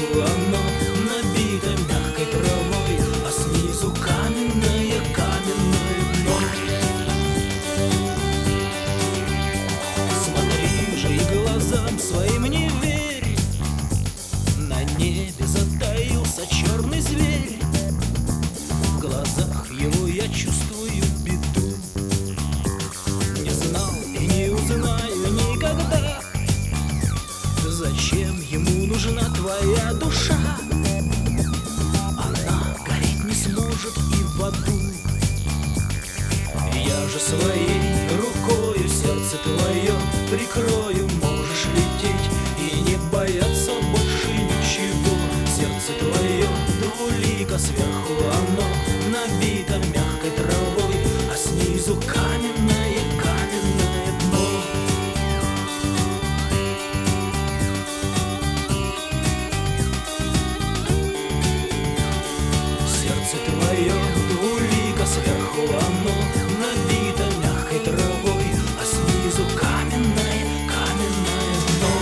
оно набито мягкой травой, а снизу каменное дно. Смотри же и глазам своим не верь, на небе затаился черный зверь. В глазах его я чувствую беду, не знал и не узнаю никогда, зачем ему нужна твоя душа. Она гореть не сможет и в аду. Я же своей рукою сердце твое прикрою, можешь лететь и не бояться больше ничего. Сердце твое двулико, сверху оно набито мягкой травой, а снизу каменное дно. Сердце твое двулико, сверху оно набито мягкой травой, а снизу каменное дно.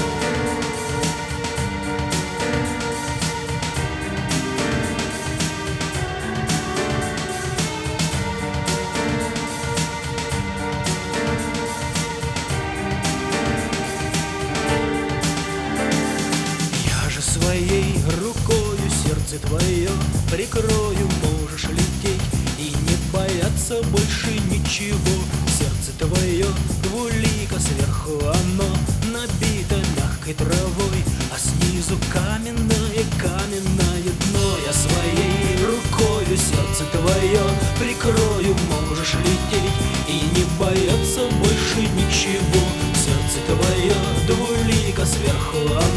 Я же своей рукою сердце твое прикрою, можешь лететь и не бояться больше ничего. Сердце твое двулико, сверху оно набито мягкой травой, а снизу каменное дно. Я своей рукою сердце твое прикрою, можешь лететь и не бояться больше ничего. Сердце твое двулико, сверху